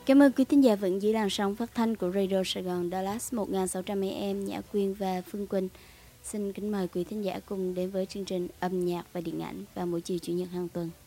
Cảm ơn quý thính giả vẫn giữ làn sóng phát thanh của Radio Sài Gòn Dallas 1600 AM. Nhã Quyên và Phương Quỳnh xin kính mời quý thính giả cùng đến với chương trình âm nhạc và điện ảnh vào mỗi chiều Chủ nhật hàng tuần.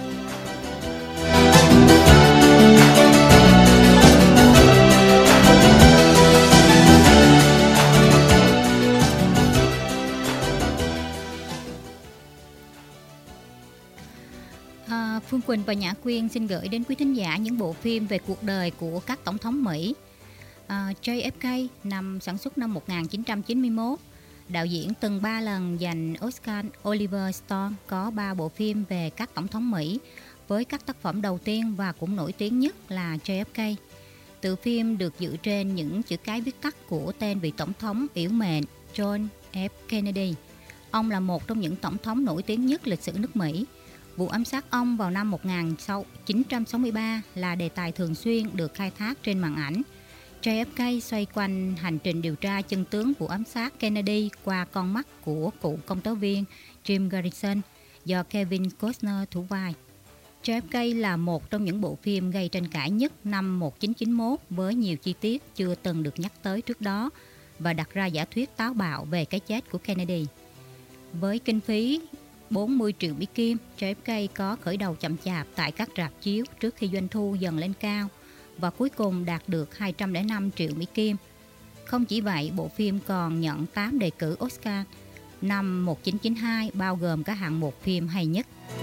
Phương Quỳnh và Nhã Quyên xin gửi đến quý thính giả những bộ phim về cuộc đời của các tổng thống Mỹ. JFK sản xuất năm 1991, đạo diễn từng 3 lần giành Oscar Oliver Stone có 3 bộ phim về các tổng thống Mỹ, với các tác phẩm đầu tiên và cũng nổi tiếng nhất là JFK. Tựa phim được dựa trên những chữ cái viết tắt của tên vị tổng thống yểu mệnh John F. Kennedy. Ông là một trong những tổng thống nổi tiếng nhất lịch sử nước Mỹ. Vụ ám sát ông vào năm 1963 là đề tài thường xuyên được khai thác trên màn ảnh. JFK xoay quanh hành trình điều tra chân tướng vụ ám sát Kennedy qua con mắt của cựu công tố viên Jim Garrison do Kevin Costner thủ vai. JFK là một trong những bộ phim gây tranh cãi nhất năm 1991 với nhiều chi tiết chưa từng được nhắc tới trước đó và đặt ra giả thuyết táo bạo về cái chết của Kennedy. Với kinh phí 40 triệu Mỹ Kim, JFK có khởi đầu chậm chạp tại các rạp chiếu trước khi doanh thu dần lên cao và cuối cùng đạt được 205 triệu Mỹ Kim. Không chỉ vậy, bộ phim còn nhận 8 đề cử Oscar năm 1992, bao gồm các hạng mục phim hay nhất.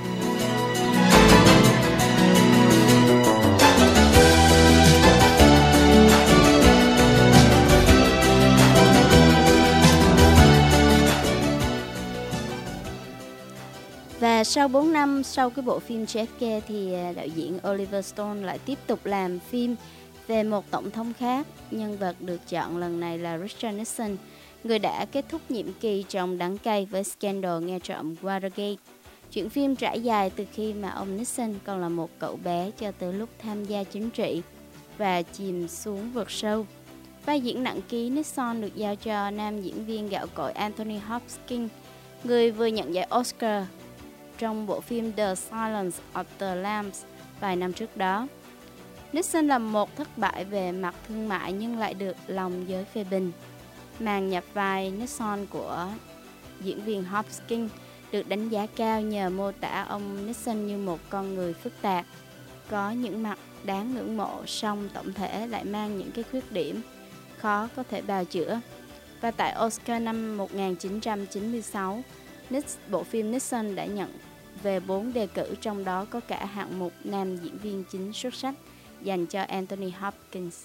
Và sau 4 năm sau cái bộ phim JFK thì đạo diễn Oliver Stone lại tiếp tục làm phim về một tổng thống khác. Nhân vật được chọn lần này là Richard Nixon, người đã kết thúc nhiệm kỳ trông đắng cay với scandal nghe trộm Watergate. Chuyện phim trải dài từ khi mà ông Nixon còn là một cậu bé cho tới lúc tham gia chính trị và chìm xuống vực sâu. Vai diễn nặng ký Nixon được giao cho nam diễn viên gạo cội Anthony Hopkins, người vừa nhận giải Oscar trong bộ phim The Silence of the Lambs vài năm trước đó. Nixon là một thất bại về mặt thương mại nhưng lại được lòng giới phê bình. Màn nhập vai Nixon của diễn viên Hopkins được đánh giá cao nhờ mô tả ông Nixon như một con người phức tạp, có những mặt đáng ngưỡng mộ, song tổng thể lại mang những cái khuyết điểm khó có thể bào chữa. Và tại Oscar năm 1996, bộ phim Nixon đã nhận về 4 đề cử, trong đó có cả hạng mục nam diễn viên chính xuất sắc dành cho Anthony Hopkins.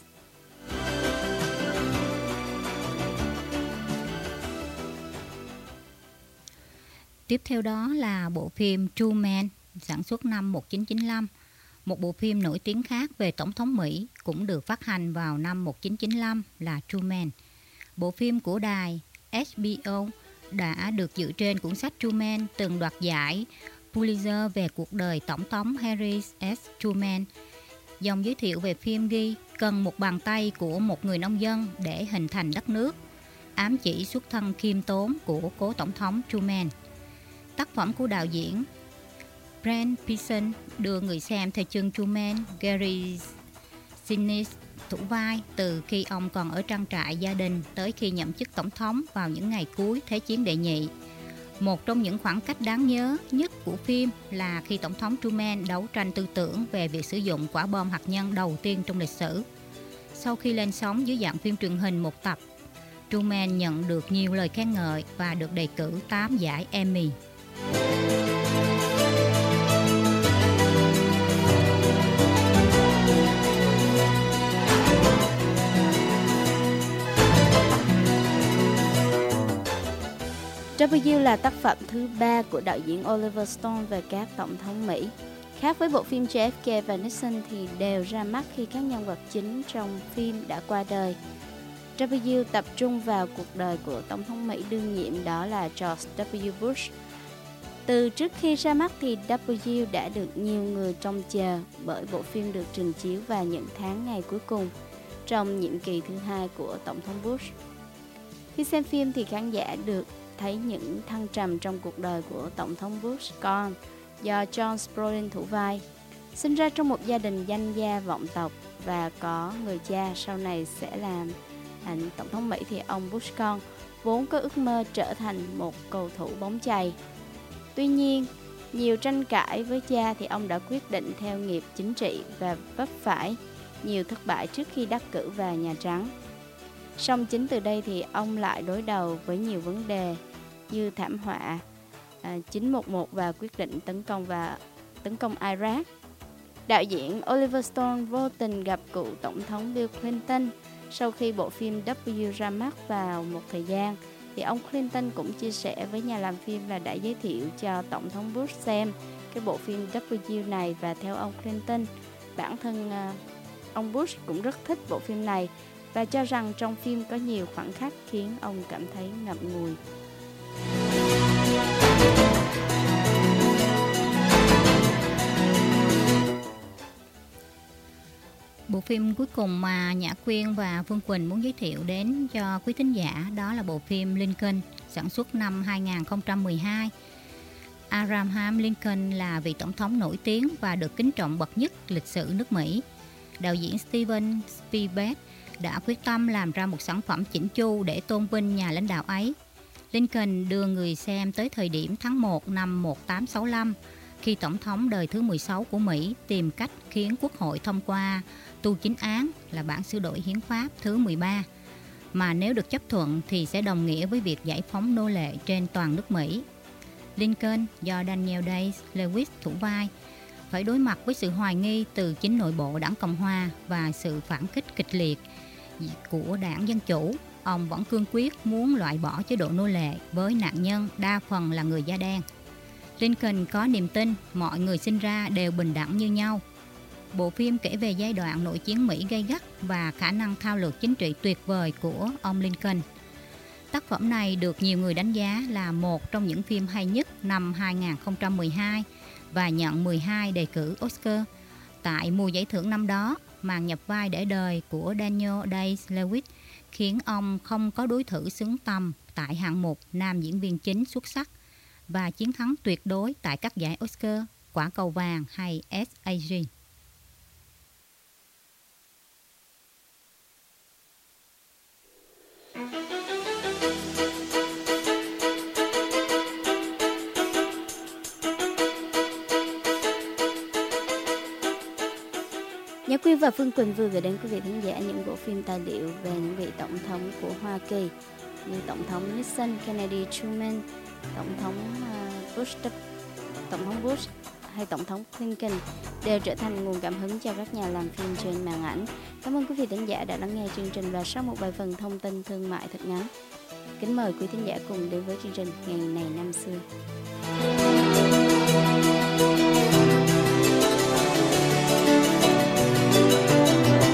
Tiếp theo đó là bộ phim Truman, sản xuất năm 1995. Một bộ phim nổi tiếng khác về tổng thống Mỹ cũng được phát hành vào năm 1995 là Truman. Bộ phim của đài HBO đã được dựa trên cuốn sách Truman từng đoạt giải Pulitzer về cuộc đời tổng thống Harry S. Truman. Dòng giới thiệu về phim ghi cần một bàn tay của một người nông dân để hình thành đất nước, ám chỉ xuất thân khiêm tốn của cố tổng thống Truman. Tác phẩm của đạo diễn Brent Pearson đưa người xem theo chân Truman, Gary Sinise thủ vai từ khi ông còn ở trang trại gia đình tới khi nhậm chức tổng thống vào những ngày cuối Thế chiến đệ nhị. Một trong những khoảng cách đáng nhớ nhất của phim là khi tổng thống Truman đấu tranh tư tưởng về việc sử dụng quả bom hạt nhân đầu tiên trong lịch sử. Sau khi lên sóng dưới dạng phim truyền hình một tập, Truman nhận được nhiều lời khen ngợi và được đề cử 8 giải Emmy. W là tác phẩm thứ 3 của đạo diễn Oliver Stone về các tổng thống Mỹ. Khác với bộ phim JFK và Nixon thì đều ra mắt khi các nhân vật chính trong phim đã qua đời. W tập trung vào cuộc đời của tổng thống Mỹ đương nhiệm, đó là George W. Bush. Từ trước khi ra mắt thì W đã được nhiều người trông chờ bởi bộ phim được trình chiếu vào những tháng ngày cuối cùng trong nhiệm kỳ thứ 2 của tổng thống Bush. Khi xem phim thì khán giả được thấy những thăng trầm trong cuộc đời của tổng thống Bush con do John Brolin thủ vai. Sinh ra trong một gia đình danh gia vọng tộc và có người cha sau này sẽ làm tổng thống Mỹ, thì ông Bush con vốn có ước mơ trở thành một cầu thủ bóng chày. Tuy nhiên, nhiều tranh cãi với cha thì ông đã quyết định theo nghiệp chính trị và vấp phải nhiều thất bại trước khi đắc cử vào Nhà Trắng. Song chính từ đây thì ông lại đối đầu với nhiều vấn đề như thảm họa 9/11 và quyết định tấn công Iraq. Đạo diễn Oliver Stone vô tình gặp cựu tổng thống Bill Clinton sau khi bộ phim W ra mắt vào một thời gian, thì ông Clinton cũng chia sẻ với nhà làm phim là đã giới thiệu cho tổng thống Bush xem cái bộ phim W này, và theo ông Clinton, bản thân ông Bush cũng rất thích bộ phim này và cho rằng trong phim có nhiều khoảnh khắc khiến ông cảm thấy ngậm ngùi. Bộ phim cuối cùng mà Nhã Quyên và Phương Quỳnh muốn giới thiệu đến cho quý thính giả đó là bộ phim Lincoln, sản xuất năm 2012. Abraham Lincoln là vị tổng thống nổi tiếng và được kính trọng bậc nhất lịch sử nước Mỹ. Đạo diễn Steven Spielberg đã quyết tâm làm ra một sản phẩm chỉnh chu để tôn vinh nhà lãnh đạo ấy. Lincoln đưa người xem tới thời điểm tháng 1 năm 1865, khi tổng thống đời thứ 16 của Mỹ tìm cách khiến Quốc hội thông qua tu chính án là bản sửa đổi hiến pháp thứ 13, mà nếu được chấp thuận thì sẽ đồng nghĩa với việc giải phóng nô lệ trên toàn nước Mỹ. Lincoln do Daniel Day-Lewis thủ vai phải đối mặt với sự hoài nghi từ chính nội bộ đảng Cộng Hòa và sự phản kích kịch liệt của đảng Dân Chủ. Ông vẫn cương quyết muốn loại bỏ chế độ nô lệ với nạn nhân đa phần là người da đen. Lincoln có niềm tin mọi người sinh ra đều bình đẳng như nhau. Bộ phim kể về giai đoạn nội chiến Mỹ gay gắt và khả năng thao lược chính trị tuyệt vời của ông Lincoln. Tác phẩm này được nhiều người đánh giá là một trong những phim hay nhất năm 2012 và nhận 12 đề cử Oscar. Tại mùa giải thưởng năm đó, màn nhập vai để đời của Daniel Day-Lewis khiến ông không có đối thủ xứng tầm tại hạng mục nam diễn viên chính xuất sắc và chiến thắng tuyệt đối tại các giải Oscar, Quả cầu vàng hay SAG. Nhã Quyên và Phương Quỳnh vừa gửi đến quý vị khán giả những bộ phim tài liệu về những vị tổng thống của Hoa Kỳ như tổng thống Nixon, Kennedy, Truman, tổng thống Bush hay tổng thống Clinton đều trở thành nguồn cảm hứng cho các nhà làm phim trên màn ảnh. Cảm ơn quý vị khán giả đã lắng nghe chương trình, và sau một bài phần thông tin thương mại thật ngắn, kính mời quý khán giả cùng đến với chương trình Ngày này năm xưa.